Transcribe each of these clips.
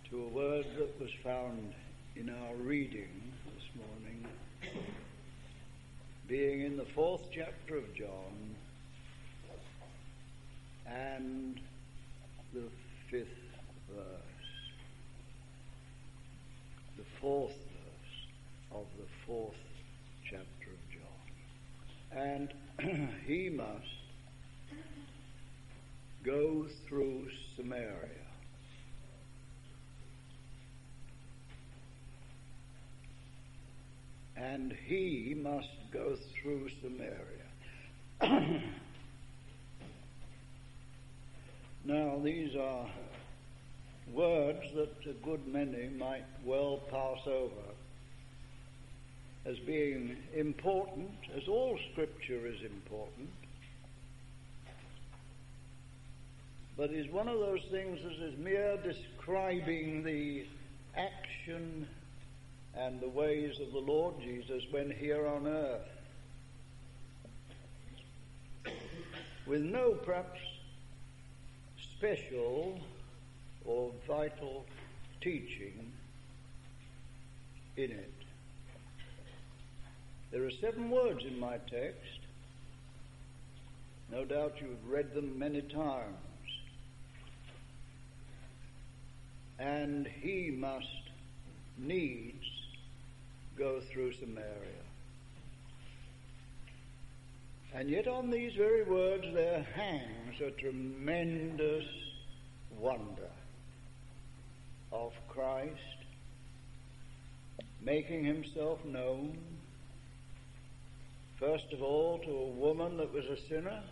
to a word that was found in our reading this morning, being in the 4th chapter of John and the 5th verse, the 4th verse of the 4th chapter of John. And he must go through Samaria. And he must go through Samaria. Now, these are words that a good many might well pass over as being important, as all Scripture is important, but is one of those things that is mere describing the action and the ways of the Lord Jesus when here on earth, with no perhaps special or vital teaching in it. There are 7 words in my text. No doubt you've read them many times. And he must needs go through Samaria. And yet on these very words there hangs a tremendous wonder of Christ making himself known, first of all to a woman that was a sinner,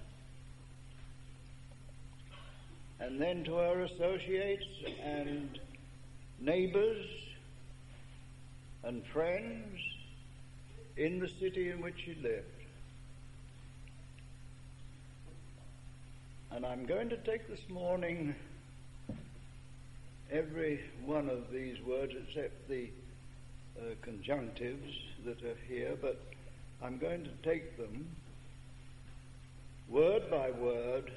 and then to her associates and neighbors and friends in the city in which she lived. And I'm going to take this morning every one of these words except the conjunctives that are here, but I'm going to take them word by word,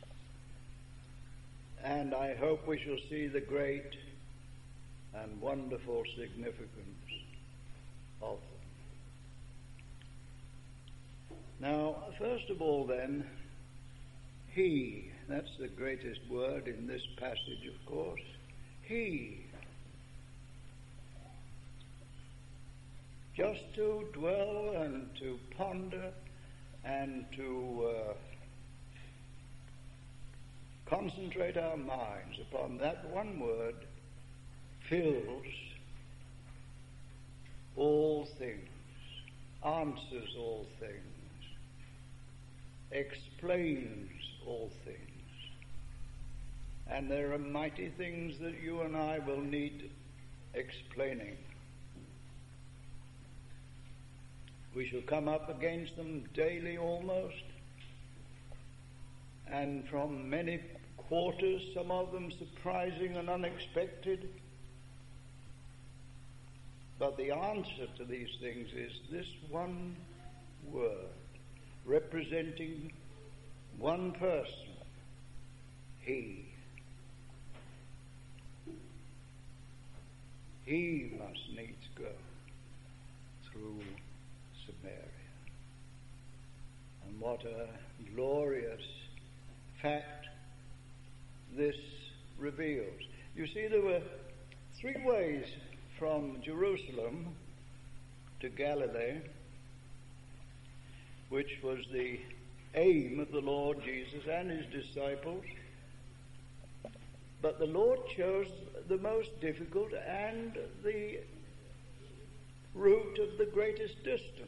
and I hope we shall see the great and wonderful significance of them. Now, first of all then, he, that's the greatest word in this passage, of course. He. Just to dwell and to ponder and to concentrate our minds upon that one word fills all things, answers all things, explains all things. And there are mighty things that you and I will need explaining. We shall come up against them daily almost, and from many quarters, some of them surprising and unexpected. But the answer to these things is this one word, representing one person, he. He must needs go through Samaria. And what a glorious fact this reveals. You see, there were 3 ways from Jerusalem to Galilee, which was the aim of the Lord Jesus and his disciples. But the Lord chose the most difficult and the route of the greatest distance.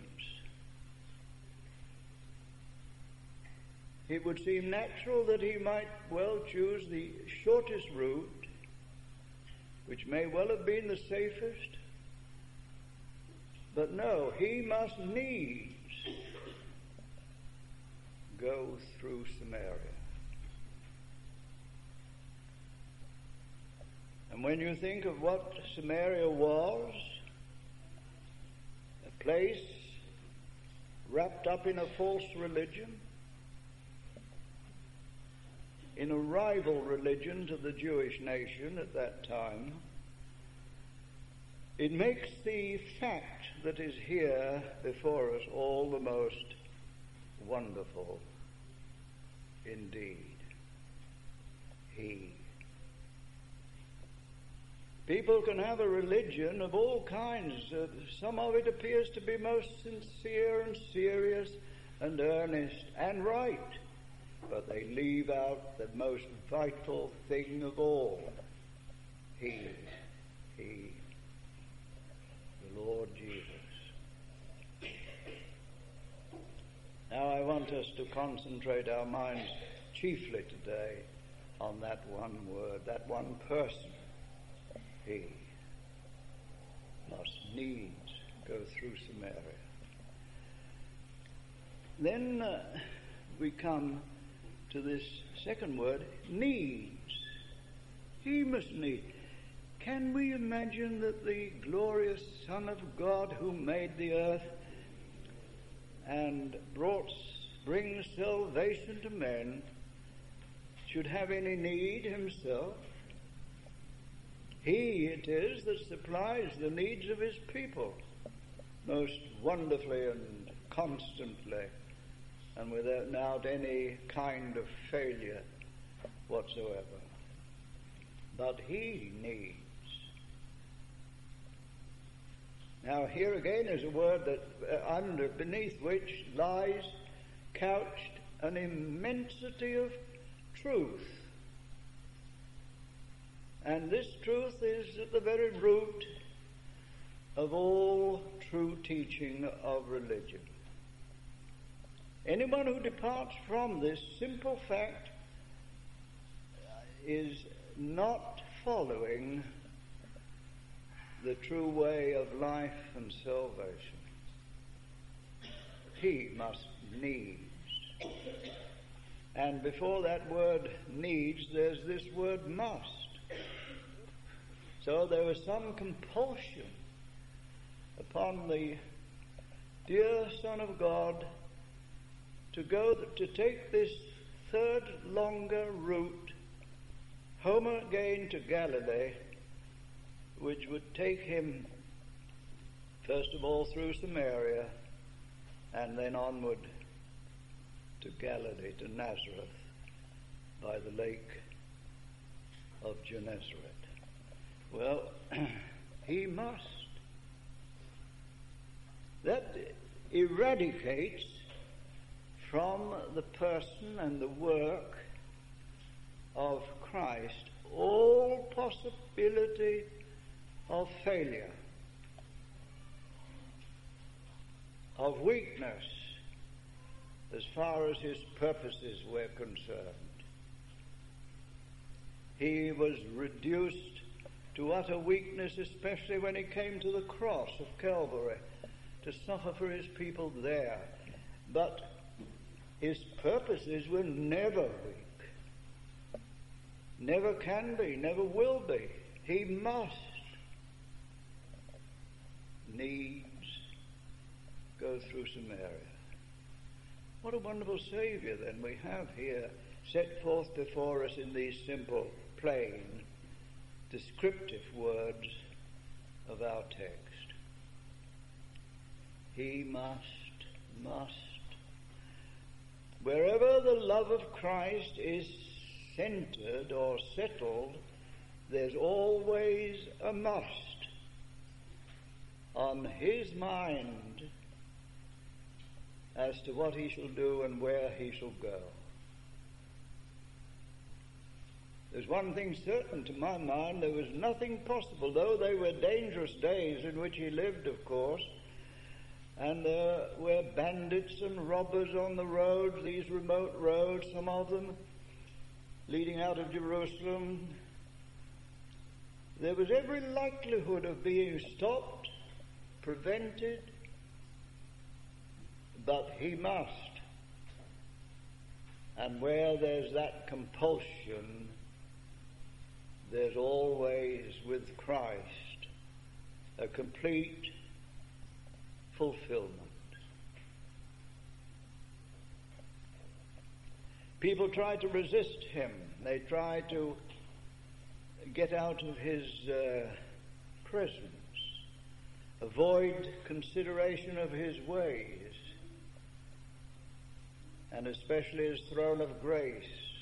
It would seem natural that he might well choose the shortest route, which may well have been the safest. But no, he must needs go through Samaria. And when you think of what Samaria was, a place wrapped up in a false religion, in a rival religion to the Jewish nation at that time, It makes the fact that is here before us all the most wonderful indeed. He. People can have a religion of all kinds. Some of it appears to be most sincere and serious and earnest and right, but they leave out the most vital thing of all. He, the Lord Jesus. Now I want us to concentrate our minds chiefly today on that one word, that one person. He must needs go through Samaria. Then we come to this second word, needs. He must need. Can we imagine that the glorious Son of God who made the earth and brings salvation to men should have any need himself? He it is that supplies the needs of his people most wonderfully and constantly and without any kind of failure whatsoever. But he needs. Now here again is a word that beneath which lies couched an immensity of truth. And this truth is at the very root of all true teaching of religion. Anyone who departs from this simple fact is not following the true way of life and salvation. He must needs. And before that word needs, there's this word must. So there was some compulsion upon the dear Son of God to take this third longer route home again to Galilee, which would take him first of all through Samaria and then onward to Galilee, to Nazareth, by the lake of Gennesaret. Well, he must. That eradicates from the person and the work of Christ all possibility of failure, of weakness, as far as his purposes were concerned. He was reduced to utter weakness, especially when he came to the cross of Calvary to suffer for his people there. But his purposes were never weak. Never can be, never will be. He must needs go through Samaria. What a wonderful Savior then we have here set forth before us in these simple, plain, descriptive words of our text. He must. Wherever the love of Christ is centered or settled, there's always a must on his mind as to what he shall do and where he shall go. There's one thing certain to my mind: there was nothing possible, though they were dangerous days in which he lived, of course, and there were bandits and robbers on the roads, these remote roads, some of them leading out of Jerusalem. There was every likelihood of being stopped, prevented, but he must. And where there's that compulsion, there's always with Christ a complete fulfillment. People try to resist him. They try to get out of his presence. avoid consideration of his ways, and especially his throne of grace,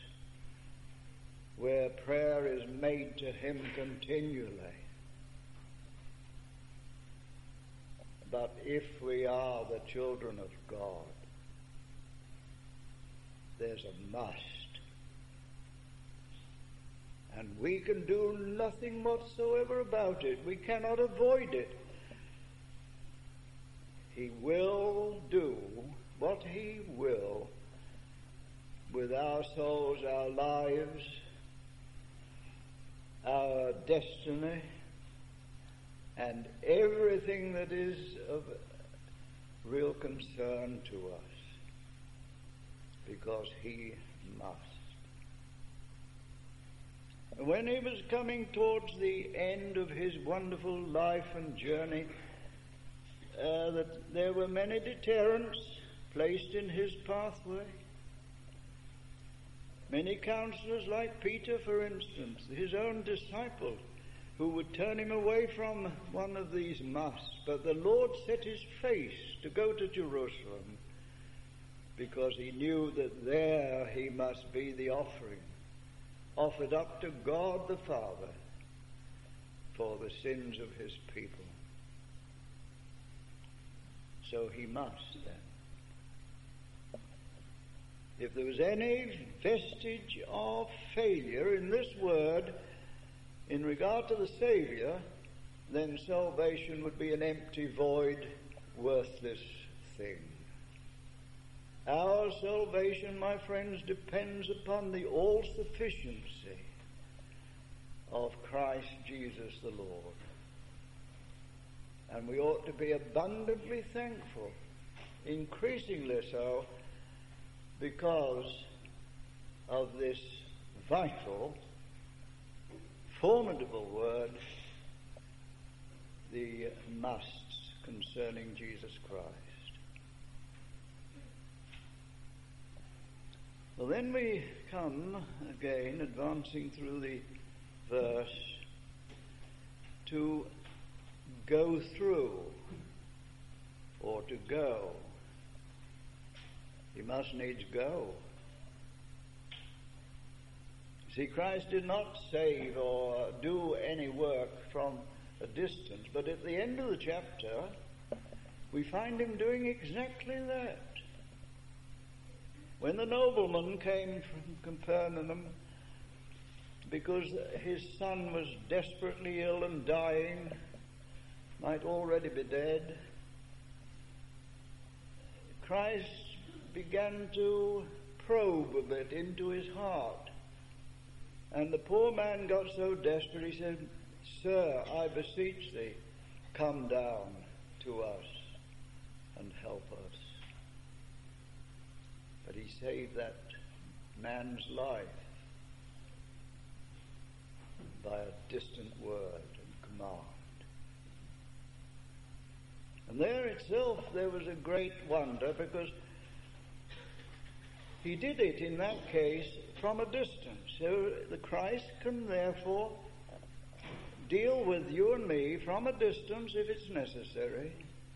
where prayer is made to him continually. But if we are the children of God, there's a must. And we can do nothing whatsoever about it. We cannot avoid it. He will do what he will with our souls, our lives, our destiny, and everything that is of real concern to us, because he must. When he was coming towards the end of his wonderful life and journey, that there were many deterrents placed in his pathway. Many counselors, like Peter, for instance, his own disciple, who would turn him away from one of these musts. But the Lord set his face to go to Jerusalem, because he knew that there he must be the offering offered up to God the Father for the sins of his people. So he must then. If there was any vestige of failure in this word in regard to the Savior, then salvation would be an empty, void, worthless thing. Our salvation, my friends, depends upon the all-sufficiency of Christ Jesus the Lord. And we ought to be abundantly thankful, increasingly so, because of this vital, formidable word, the musts concerning Jesus Christ. Well, then we come again, advancing through the verse, to go through, or to go. He must needs go. See, Christ did not save or do any work from a distance, but at the end of the chapter, we find him doing exactly that. When the nobleman came from Capernaum, because his son was desperately ill and dying, might already be dead, Christ began to probe a bit into his heart. And the poor man got so desperate, he said, "Sir, I beseech thee, come down to us and help us." But he saved that man's life by a distant word and command. And there itself there was a great wonder, because he did it in that case from a distance. So the Christ can therefore deal with you and me from a distance if it's necessary,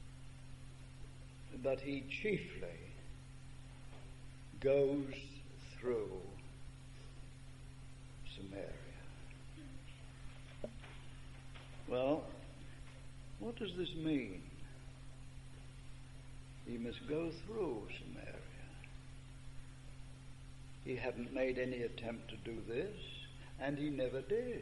but he chiefly goes through Samaria. Well, what does this mean? He must go through Samaria. He hadn't made any attempt to do this, and he never did.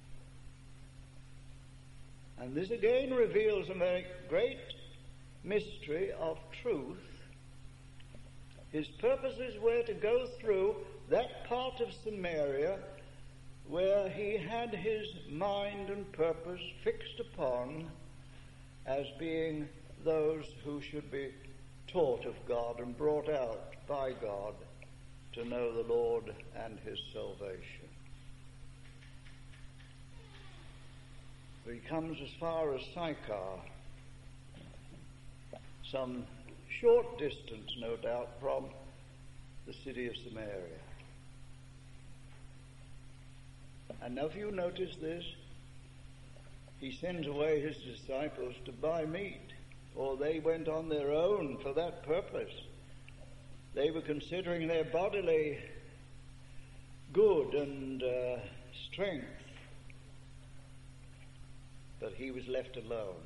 And this again reveals a very great mystery of truth. His purposes were to go through that part of Samaria where he had his mind and purpose fixed upon as being those who should be taught of God and brought out by God to know the Lord and his salvation. So he comes as far as Sychar, some short distance, no doubt, from the city of Samaria. And now if you notice this, he sends away his disciples to buy meat, or they went on their own for that purpose. They were considering their bodily good and strength, but he was left alone.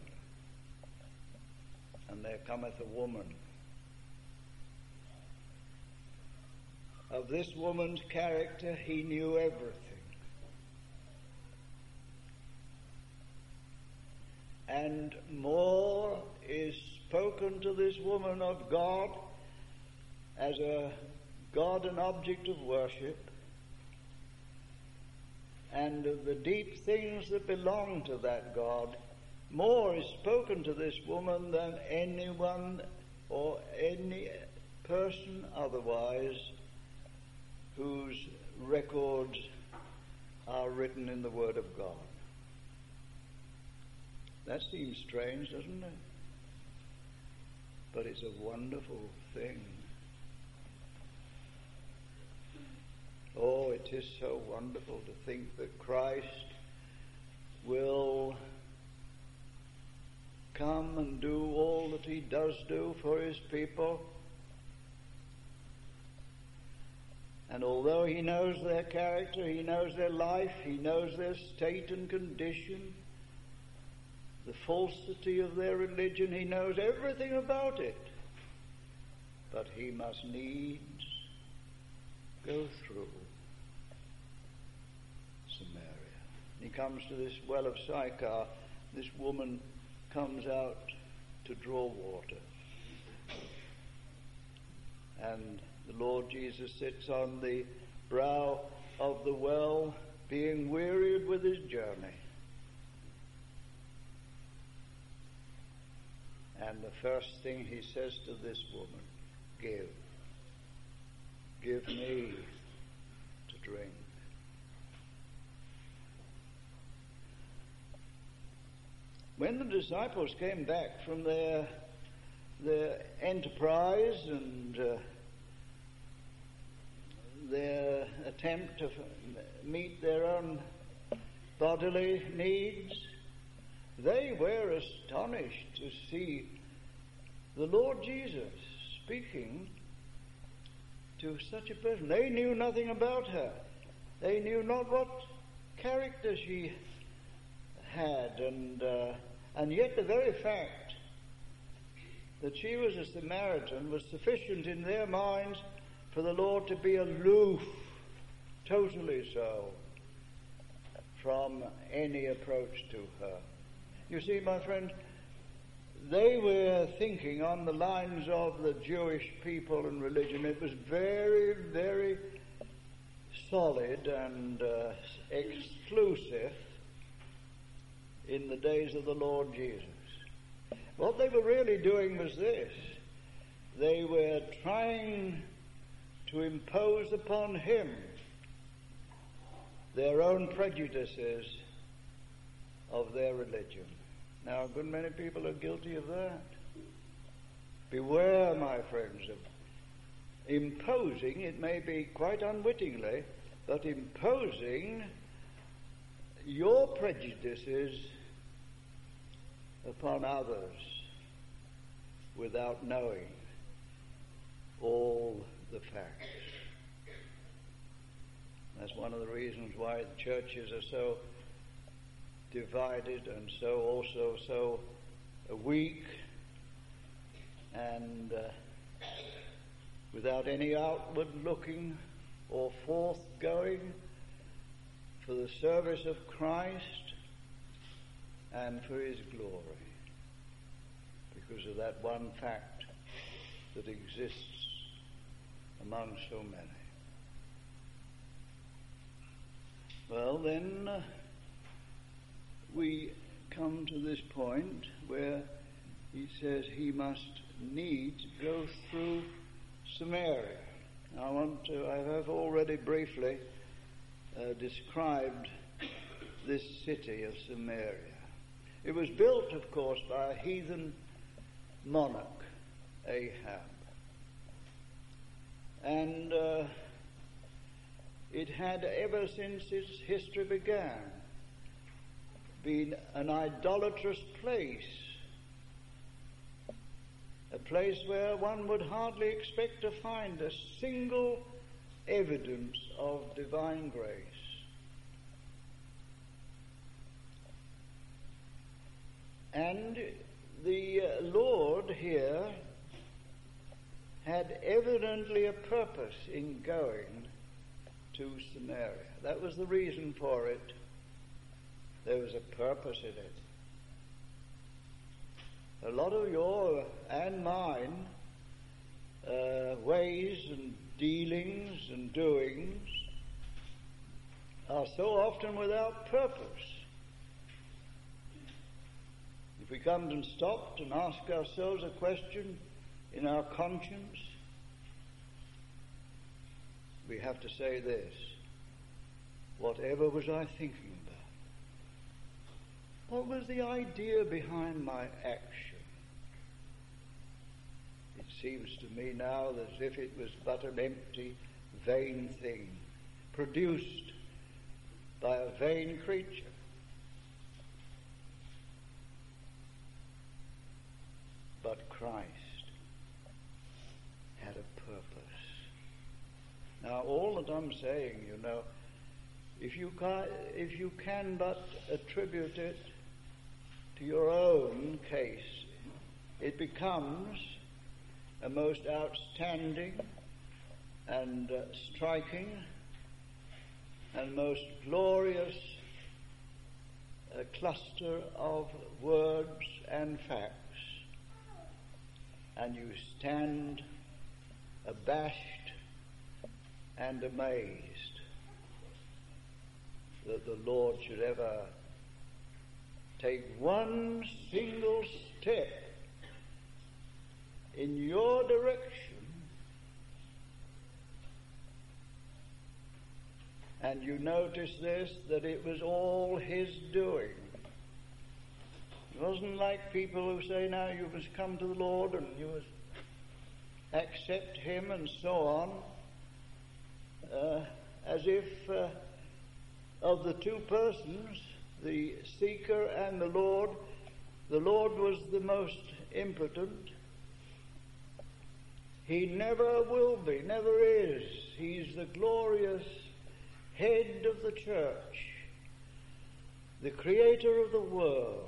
And there cometh a woman. Of this woman's character he knew everything. And more is spoken to this woman of God as a God and object of worship, and of the deep things that belong to that God. More is spoken to this woman than anyone or any person otherwise whose records are written in the Word of God. That seems strange, doesn't it? But it's a wonderful thing. Oh, it is so wonderful to think that Christ will come and do all that he does do for his people. And although he knows their character, he knows their life, he knows their state and condition, the falsity of their religion, he knows everything about it. But he must needs go through Samaria. He comes to this well of Sychar. This woman comes out to draw water. And the Lord Jesus sits on the brow of the well, being wearied with his journey. And the first thing he says to this woman, give me to drink. When the disciples came back from their enterprise and their attempt to meet their own bodily needs, they were astonished to see the Lord Jesus speaking to such a person. They knew nothing about her. They knew not what character she had, and yet the very fact that she was a Samaritan was sufficient in their minds for the Lord to be aloof, totally so, from any approach to her. You see, my friend, they were thinking on the lines of the Jewish people and religion. It was very, very solid and exclusive in the days of the Lord Jesus. What they were really doing was this. They were trying to impose upon him their own prejudices of their religion. Now, a good many people are guilty of that. Beware, my friends, of imposing, it may be quite unwittingly, but imposing your prejudices upon others without knowing all the facts. That's one of the reasons why the churches are so divided and so weak and without any outward looking or forth going for the service of Christ and for his glory, because of that one fact that exists among so many. Well, then we come to this point where he says he must needs go through Samaria. Now, I have already briefly described this city of Samaria. It was built, of course, by a heathen monarch, Ahab. And it had, ever since its history began, been an idolatrous place, a place where one would hardly expect to find a single evidence of divine grace. And the Lord here had evidently a purpose in going to Samaria. That was the reason for it. There was a purpose in it. A lot of your and mine ways and dealings and doings are so often without purpose. If we come and stopped and ask ourselves a question in our conscience, we have to say this: whatever was I thinking about? What was the idea behind my action? It seems to me now as if it was but an empty, vain thing, produced by a vain creature. But Christ had a purpose. Now, all that I'm saying, if you can but attribute it to your own case, it becomes a most outstanding and striking and most glorious cluster of words and facts. And you stand abashed and amazed that the Lord should ever take one single step in your direction, and you notice this, that it was all His doing. It wasn't like people who say, now you must come to the Lord and you must accept Him and so on, as if of the two persons, the seeker and the Lord was the most impotent. He never will be, never is. He's the glorious head of the church, the creator of the world,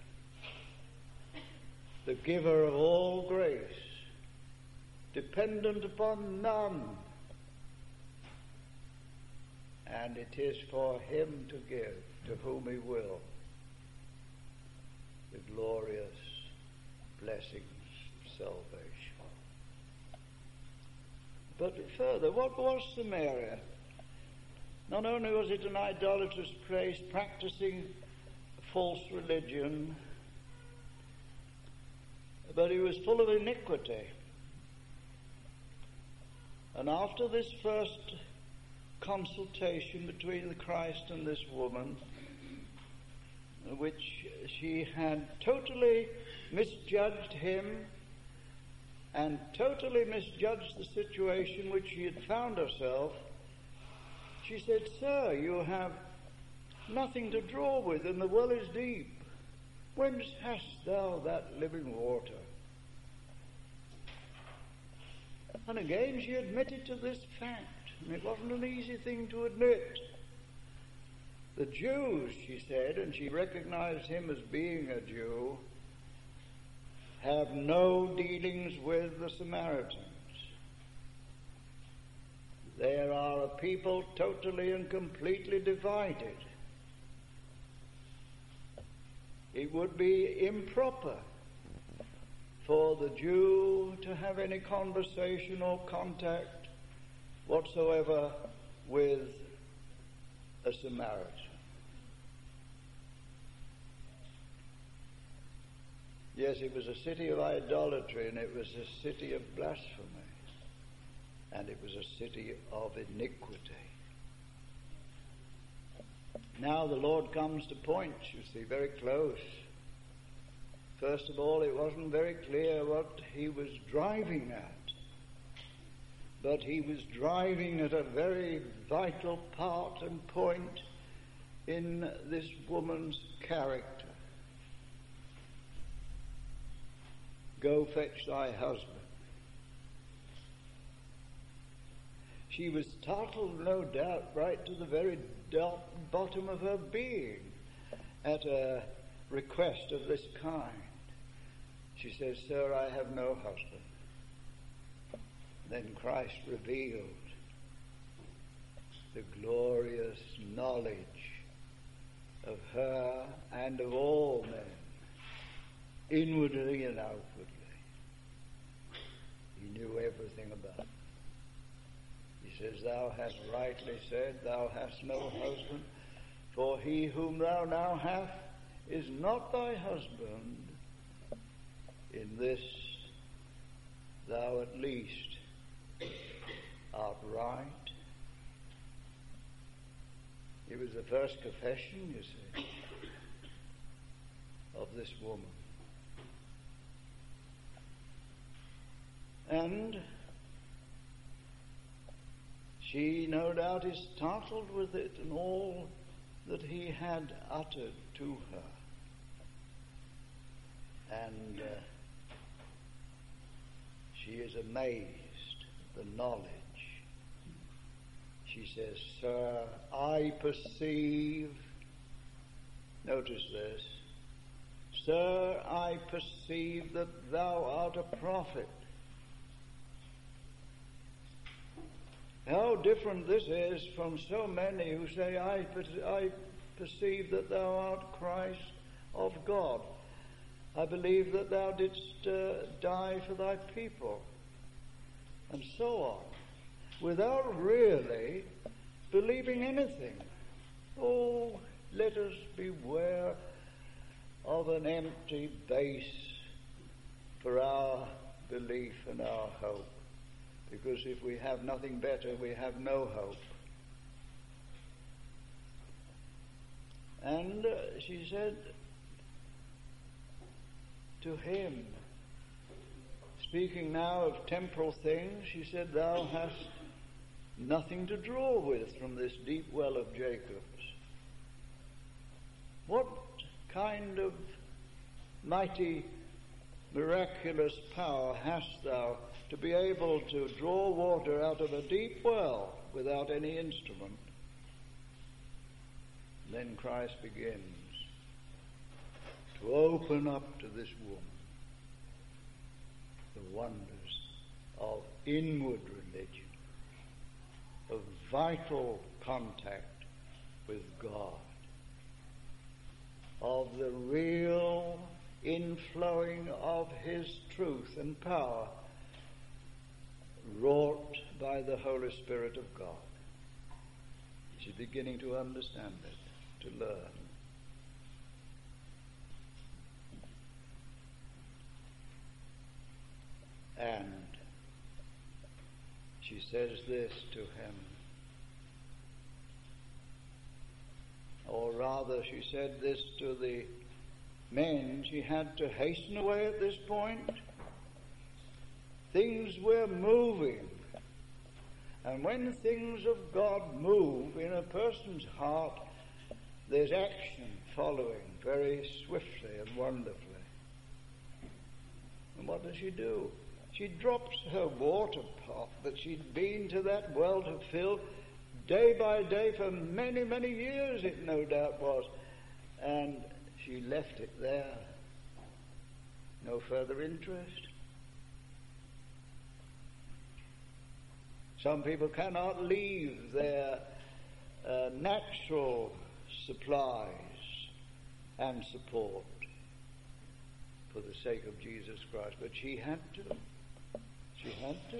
the giver of all grace, dependent upon none. And it is for Him to give to whom He will the glorious blessings of salvation. But further, what was Samaria? Not only was it an idolatrous place practicing false religion, but it was full of iniquity. And after this first consultation between the Christ and this woman, which she had totally misjudged Him and totally misjudged the situation which she had found herself, she said, "Sir, you have nothing to draw with, and the well is deep. Whence hast thou that living water?" And again she admitted to this fact, and it wasn't an easy thing to admit. The Jews, she said, and she recognized him as being a Jew, have no dealings with the Samaritans. There are a people totally and completely divided. It would be improper for the Jew to have any conversation or contact whatsoever with a Samaritan. Yes, it was a city of idolatry, and it was a city of blasphemy, and it was a city of iniquity. Now the Lord comes to points, you see, very close. First of all, it wasn't very clear what He was driving at, but He was driving at a very vital part and point in this woman's character. Go fetch thy husband. She was startled, no doubt, right to the very bottom of her being at a request of this kind. She says, Sir, I have no husband. Then Christ revealed the glorious knowledge of her and of all men, inwardly and outwardly. He knew everything about it. He says, Thou hast rightly said, Thou hast no husband, for he whom thou now hast is not thy husband. In this thou at least art right. It was the first confession, you see, of this woman. And she, no doubt, is startled with it and all that he had uttered to her. And she is amazed at the knowledge. She says, Sir, I perceive, notice this, Sir, I perceive that thou art a prophet. How different this is from so many who say, I perceive that thou art Christ of God. I believe that thou didst die for thy people, and so on, without really believing anything. Oh, let us beware of an empty base for our belief and our hope. Because if we have nothing better, we have no hope. And she said to him, speaking now of temporal things, she said, Thou hast nothing to draw with from this deep well of Jacob's. What kind of mighty, miraculous power hast thou to be able to draw water out of a deep well without any instrument? Then Christ begins to open up to this woman the wonders of inward religion, of vital contact with God, of the real inflowing of His truth and power wrought by the Holy Spirit of God. She's beginning to understand it, to learn. And she says this to him, or rather she said this to the men. She had to hasten away at this point. Things were moving. And when things of God move in a person's heart, there's action following very swiftly and wonderfully. And what does she do? She drops her water pot that she'd been to that well to fill day by day for many, many years, it no doubt was. And she left it there. No further interest. Some people cannot leave their natural supplies and support for the sake of Jesus Christ. But she had to. She had to.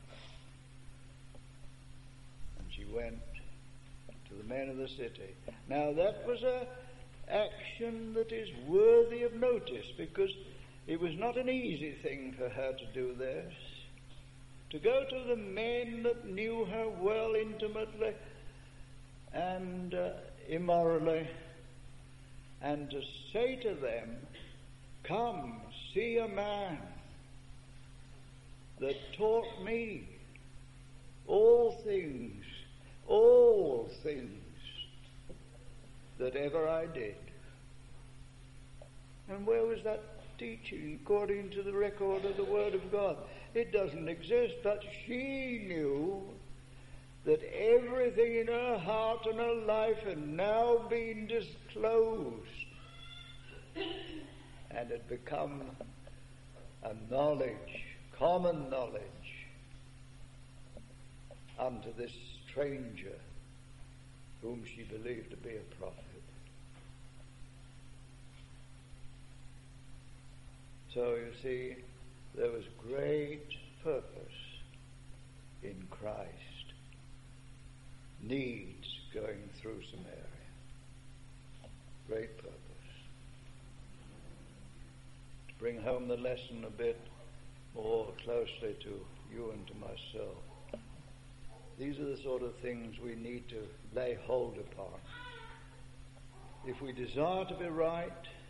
And she went to the men of the city. Now that was an action that is worthy of notice, because it was not an easy thing for her to do this. To go to the men that knew her well intimately and immorally, and to say to them, Come, see a man that taught me all things, that ever I did. And where was that teaching according to the record of the Word of God? It doesn't exist, but she knew that everything in her heart and her life had now been disclosed and had become a knowledge, common knowledge, unto this stranger whom she believed to be a prophet. So you see, there was great purpose in Christ. Needs going through Samaria. Great purpose. To bring home the lesson a bit more closely to you and to myself. These are the sort of things we need to lay hold upon. If we desire to be right,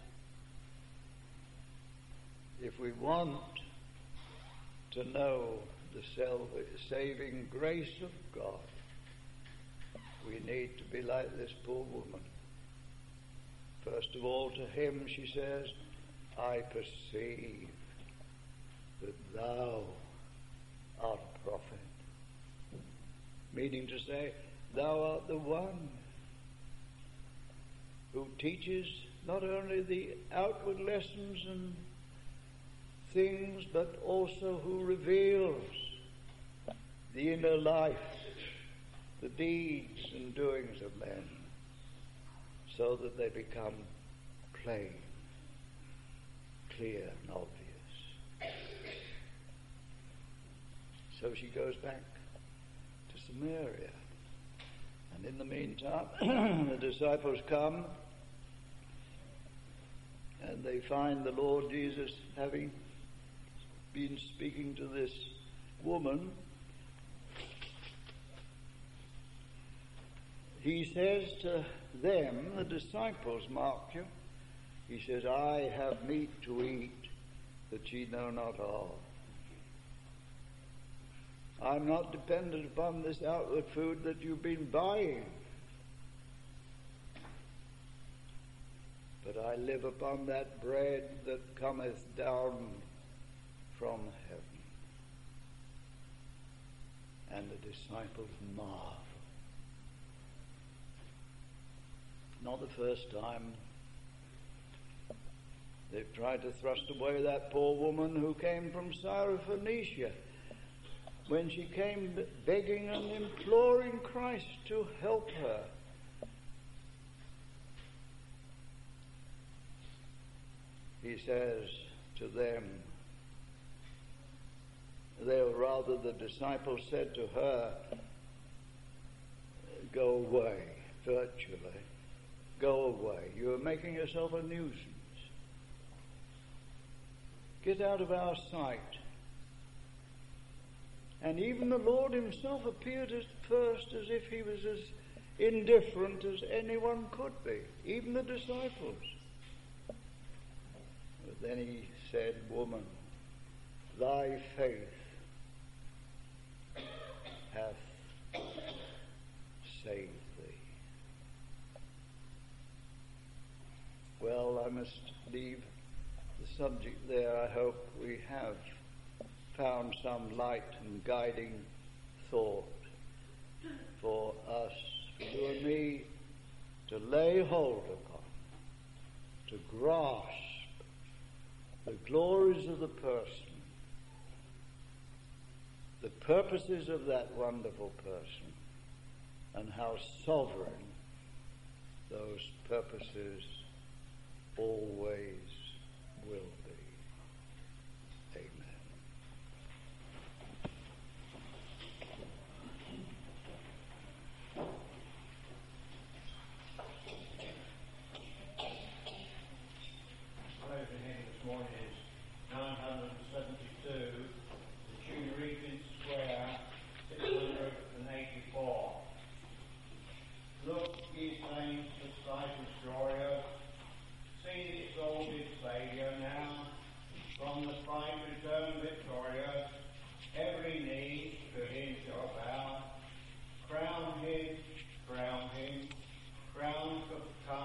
if we want to know the saving grace of God, we need to be like this poor woman. First of all, to him she says, I perceive that thou art a prophet. Meaning to say, thou art the one who teaches not only the outward lessons and things, but also who reveals the inner life, the deeds and doings of men, so that they become plain, clear and obvious. So she goes back to Samaria. And in the meantime, the disciples come and they find the Lord Jesus having been speaking to this woman. He says to them, the disciples, mark you, he says, I have meat to eat that ye know not of. I'm not dependent upon this outward food that you've been buying, but I live upon that bread that cometh down from heaven. And the disciples marvel. Not the first time. They've tried to thrust away that poor woman who came from Syrophoenicia, when she came begging and imploring Christ to help her. He says to them, the disciples said to her, go away, virtually. Go away. You are making yourself a nuisance. Get out of our sight. And even the Lord himself appeared at first as if he was as indifferent as anyone could be, even the disciples. But then he said, woman, thy faith hath saved thee. Well, I must leave the subject there. I hope we have found some light and guiding thought for us, for you and me, to lay hold upon, to grasp the glories of the person, the purposes of that wonderful person, and how sovereign those purposes always will be. Amen. This morning is 972, the June Regent Square, 684. Look, ye saints, the sight is joyous. See the exalted Saviour now, from the fight return victorious. Every knee to him shall bow. Crown him, crown him, crown of time.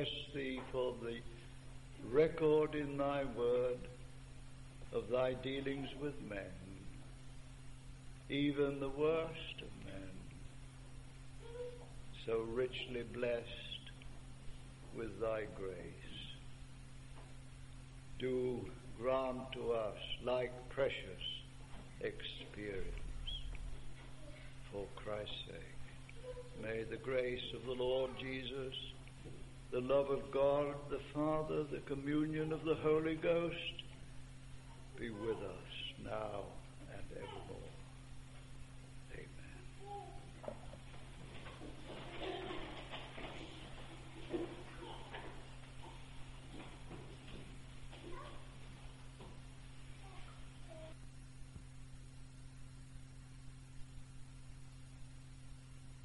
bless thee for the record in thy word of thy dealings with men, even the worst of men, so richly blessed with thy grace. Do grant to us like precious experience for Christ's sake. May the grace of the Lord Jesus, the love of God the Father, the communion of the Holy Ghost be with us now